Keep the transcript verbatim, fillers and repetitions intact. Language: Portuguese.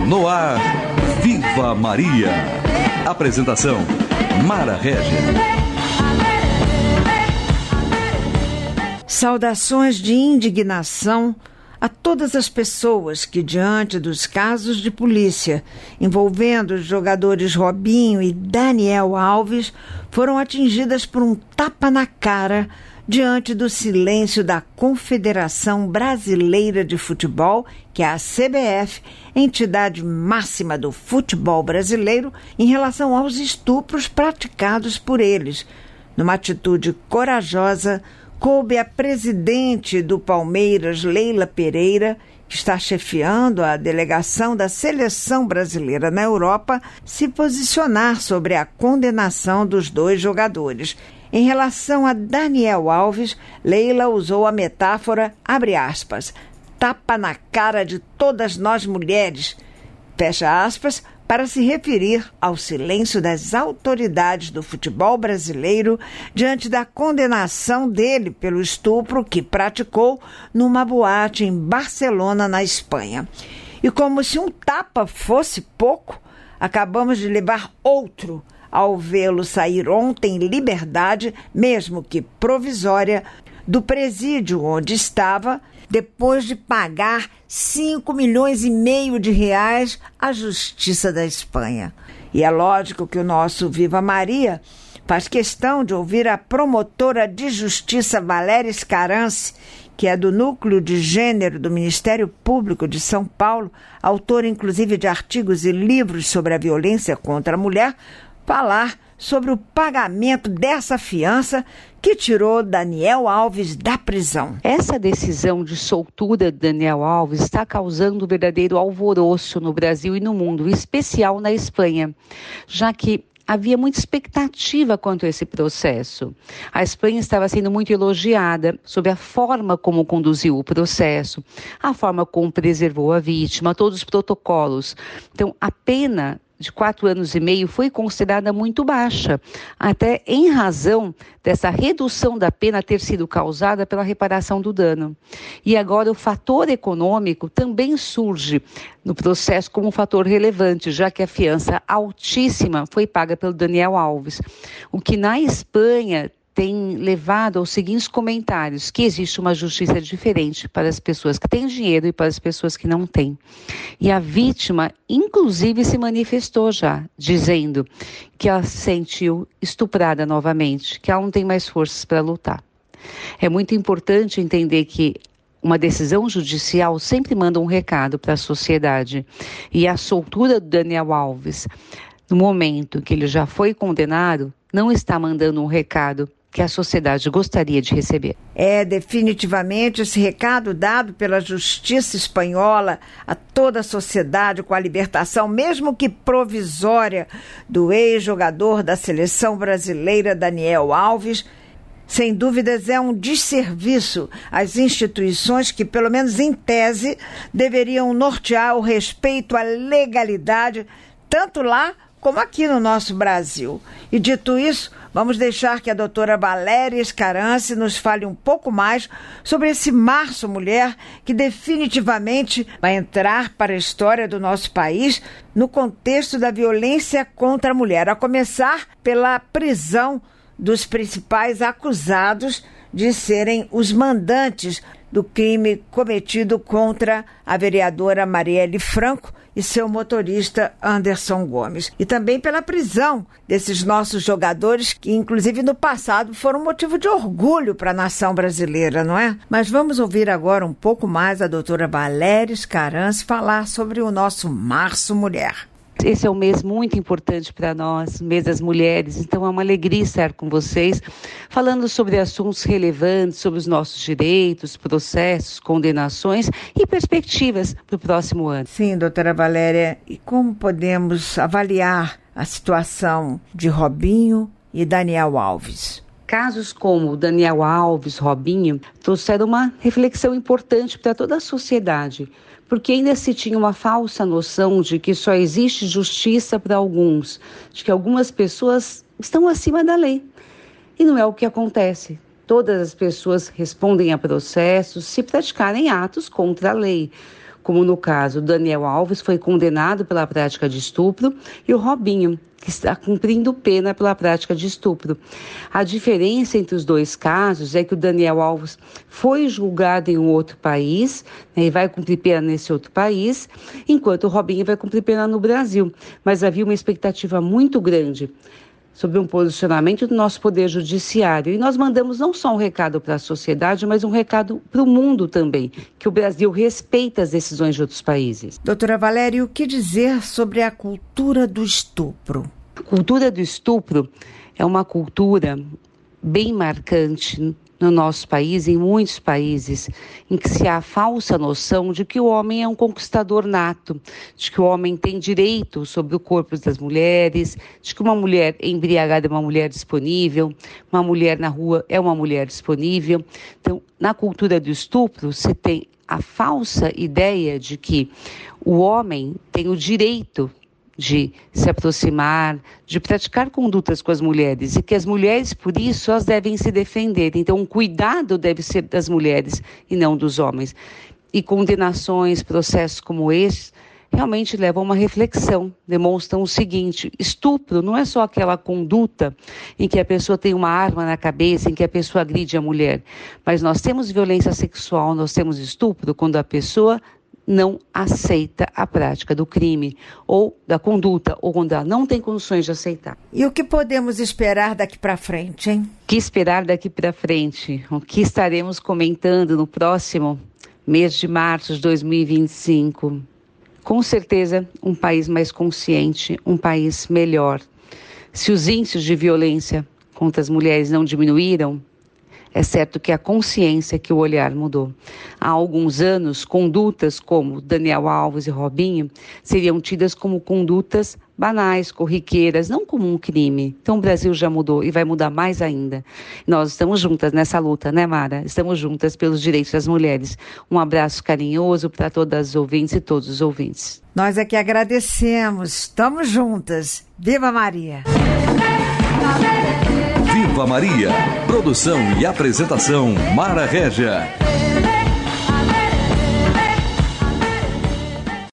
No ar, Viva Maria. Apresentação, Mara Régia. Saudações de indignação a todas as pessoas que, diante dos casos de polícia envolvendo os jogadores Robinho e Daniel Alves, foram atingidas por um tapa na cara diante do silêncio da Confederação Brasileira de Futebol, que é a C B F, entidade máxima do futebol brasileiro, em relação aos estupros praticados por eles. Numa atitude corajosa, coube a presidente do Palmeiras, Leila Pereira, que está chefiando a delegação da seleção brasileira na Europa, se posicionar sobre a condenação dos dois jogadores. Em relação a Daniel Alves, Leila usou a metáfora, abre aspas, tapa na cara de todas nós mulheres, fecha aspas, para se referir ao silêncio das autoridades do futebol brasileiro diante da condenação dele pelo estupro que praticou numa boate em Barcelona, na Espanha. E como se um tapa fosse pouco, acabamos de levar outro ao vê-lo sair ontem em liberdade, mesmo que provisória, do presídio onde estava, depois de pagar cinco milhões e meio de reais à Justiça da Espanha. E é lógico que o nosso Viva Maria faz questão de ouvir a promotora de Justiça Valéria Scarance, que é do Núcleo de Gênero do Ministério Público de São Paulo, autora inclusive de artigos e livros sobre a violência contra a mulher, falar sobre o pagamento dessa fiança que tirou Daniel Alves da prisão. Essa decisão de soltura de Daniel Alves está causando um verdadeiro alvoroço no Brasil e no mundo, em especial na Espanha, já que havia muita expectativa quanto a esse processo. A Espanha estava sendo muito elogiada sobre a forma como conduziu o processo, a forma como preservou a vítima, todos os protocolos. Então, a pena de quatro anos e meio foi considerada muito baixa, até em razão dessa redução da pena ter sido causada pela reparação do dano. E agora o fator econômico também surge no processo como um fator relevante, já que a fiança altíssima foi paga pelo Daniel Alves, o que na Espanha tem levado aos seguintes comentários, que existe uma justiça diferente para as pessoas que têm dinheiro e para as pessoas que não têm. E a vítima, inclusive, se manifestou já, dizendo que ela se sentiu estuprada novamente, que ela não tem mais forças para lutar. É muito importante entender que uma decisão judicial sempre manda um recado para a sociedade. E a soltura do Daniel Alves, no momento que ele já foi condenado, não está mandando um recado que a sociedade gostaria de receber. É definitivamente esse recado dado pela justiça espanhola a toda a sociedade com a libertação, mesmo que provisória, do ex-jogador da seleção brasileira Daniel Alves. Sem dúvidas é um desserviço às instituições que, pelo menos em tese, deveriam nortear o respeito à legalidade, tanto lá como aqui no nosso Brasil. E dito isso, vamos deixar que a doutora Valéria Scarance nos fale um pouco mais sobre esse Março Mulher, que definitivamente vai entrar para a história do nosso país no contexto da violência contra a mulher, a começar pela prisão dos principais acusados de serem os mandantes do crime cometido contra a vereadora Marielle Franco e seu motorista Anderson Gomes. E também pela prisão desses nossos jogadores que, inclusive no passado, foram motivo de orgulho para a nação brasileira, não é? Mas vamos ouvir agora um pouco mais a doutora Valéria Scarance falar sobre o nosso Março Mulher. Esse é um mês muito importante para nós, mês das mulheres, então é uma alegria estar com vocês, falando sobre assuntos relevantes, sobre os nossos direitos, processos, condenações e perspectivas para o próximo ano. Sim, doutora Valéria, e como podemos avaliar a situação de Robinho e Daniel Alves? Casos como o Daniel Alves, Robinho, trouxeram uma reflexão importante para toda a sociedade, porque ainda se tinha uma falsa noção de que só existe justiça para alguns, de que algumas pessoas estão acima da lei. E não é o que acontece. Todas as pessoas respondem a processos se praticarem atos contra a lei, como no caso Daniel Alves, foi condenado pela prática de estupro, e o Robinho, que está cumprindo pena pela prática de estupro. A diferença entre os dois casos é que o Daniel Alves foi julgado em um outro país, né, e vai cumprir pena nesse outro país, enquanto o Robinho vai cumprir pena no Brasil. Mas havia uma expectativa muito grande sobre um posicionamento do nosso Poder Judiciário. E nós mandamos não só um recado para a sociedade, mas um recado para o mundo também, que o Brasil respeita as decisões de outros países. Doutora Valéria, o que dizer sobre a cultura do estupro? A cultura do estupro é uma cultura bem marcante no nosso país, em muitos países, em que se há a falsa noção de que o homem é um conquistador nato, de que o homem tem direito sobre o corpo das mulheres, de que uma mulher embriagada é uma mulher disponível, uma mulher na rua é uma mulher disponível. Então, na cultura do estupro, se tem a falsa ideia de que o homem tem o direito de se aproximar, de praticar condutas com as mulheres, e que as mulheres, por isso, elas devem se defender. Então, o cuidado deve ser das mulheres e não dos homens. E condenações, processos como esse, realmente levam a uma reflexão, demonstram o seguinte: estupro não é só aquela conduta em que a pessoa tem uma arma na cabeça, em que a pessoa agride a mulher, mas nós temos violência sexual, nós temos estupro quando a pessoa não aceita a prática do crime ou da conduta, ou quando ela não tem condições de aceitar. E o que podemos esperar daqui para frente, hein? O que esperar daqui para frente? O que estaremos comentando no próximo mês de março de dois mil e vinte e cinco? Com certeza, um país mais consciente, um país melhor. Se os índices de violência contra as mulheres não diminuíram, é certo que a consciência, que o olhar mudou. Há alguns anos, condutas como Daniel Alves e Robinho seriam tidas como condutas banais, corriqueiras, não como um crime. Então o Brasil já mudou e vai mudar mais ainda. Nós estamos juntas nessa luta, né, Mara? Estamos juntas pelos direitos das mulheres. Um abraço carinhoso para todas as ouvintes e todos os ouvintes. Nós é que agradecemos. Estamos juntas. Viva Maria! Viva Maria! Produção e apresentação Mara Régia.